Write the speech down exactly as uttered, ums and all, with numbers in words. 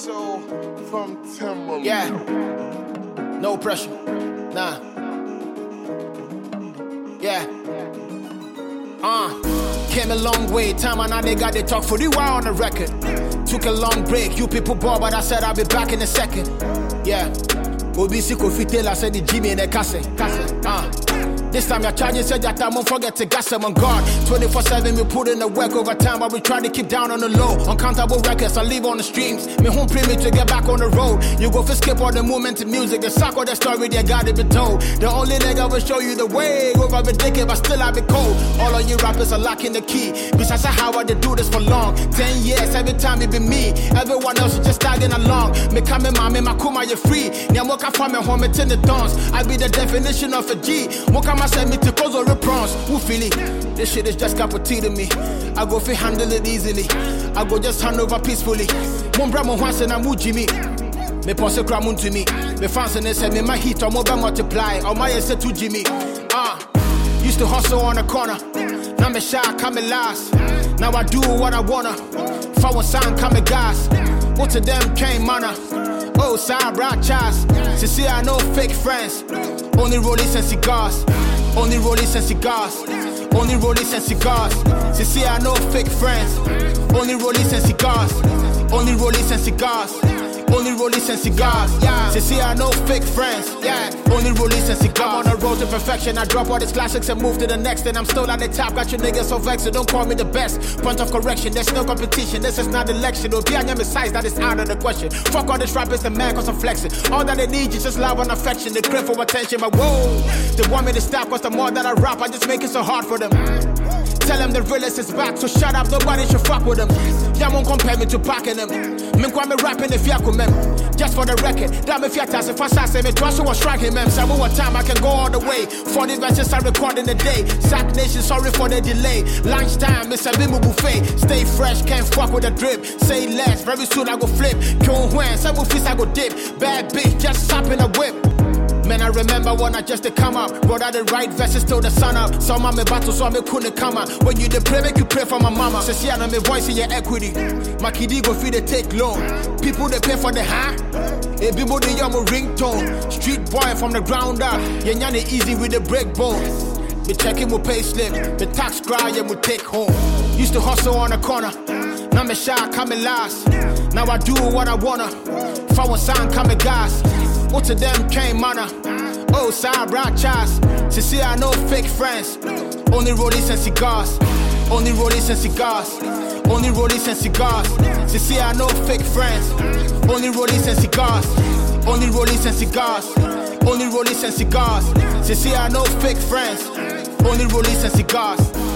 show from Timberland. Yeah, no pressure, nah. Yeah, uh, came a long way. Time and now they got they talk for the while on the record. Took a long break, you people bought, but I said I'll be back in a second. Yeah, Obisi Kofi Taylor said the Jimmy in the cassette. Uh. This time you're charging, said that I won't forget to gas them on guard. twenty-four seven, we put in the work over time, but we try to keep down on the low. Uncountable records, I leave on the streams. Me home premium to get back on the road. You go for skip all the movement to music, the suck all the story, they got it be told. The only nigga will show you the way. Over the decade, but still I be cold. All of you rappers are lacking the key. Besides how I do this for long. Ten years, every time it be me. Everyone else is just tagging along. Me coming, mommy, my kuma, you're free. Nyamoka from me home, it's in the dance. I be the definition of a G. Moka send me to cause or prawns. Who feel it? This shit is just cup of tea to me. I go fi handle it easily. I go just hand over peacefully. Mumbra mo once and I'm Jimmy. Me pose cramun to me. Me fans and they say me my heat or mobile multiply. Or my say to Jimmy. Ah, uh, used to hustle on the corner. Now me shy, coming last. Now I do what I wanna. Forward sign, coming gas. What to them came manner. Oh, side broad chas. To see I know fake friends. Only rollies and cigars. Only rollies and cigars. Only rollies and cigars. To see I know fake friends. Only rollies and cigars. Only rollies and cigars. Only rollies and cigars. Yeah. To see I know fake friends. Yeah. Only rollies and cigars. I'm on the road to perfection. I drop all these classics and move to the next. And I'm still at the top. Got your niggas so vexed. So don't call me the best. Point of correction. There's no competition. This is not election. Don't be on your size. That is out of the question. Fuck all this rappers. The man cause I'm flexing. All that they need is just love and affection. They crave for attention. But whoa, they want me to stop. Cause the more that I rap, I just make it so hard for them. Tell them the realest is back, so shut up, nobody should fuck with them. Y'all won't compare me to packing them. Me kwa me rapping if y'all come. Just for the record, damn if y'all task if I say me twice, so I strike him. Some more time I can go all the way. forty verses I record in the day. Sack Nation, sorry for the delay. Lunchtime, it's a bimu buffet. Stay fresh, can't fuck with the drip. Say less, very soon I go flip. Kill when, some feast I go dip. Bad bitch, just stop in a whip. Man, I remember when I just to come up. Brought out the right verses till the sun up. So my battle, so I couldn't come up. When you the pray, make you pray for my mama. So see, I know my voice in your equity. My kiddie go feed the take loan. People they pay for the huh? A people they young ringtone. Street boy from the ground up. Yeah, yeah, easy with the break bone. Be checking my pay slip. The tax cry, yeah, we take home. Used to hustle on the corner. Now me shy, coming last. Now I do what I wanna. Forward sign, coming gas. What to them came manner. Oh, side broad chas. To see I know fake friends. Only rollies and cigars. Only rollies and cigars. Only rollies and cigars. To see I know fake friends. Only rollies and cigars. Only rollies and cigars. Only rollies and cigars. To see I know fake friends. Only rollies and cigars.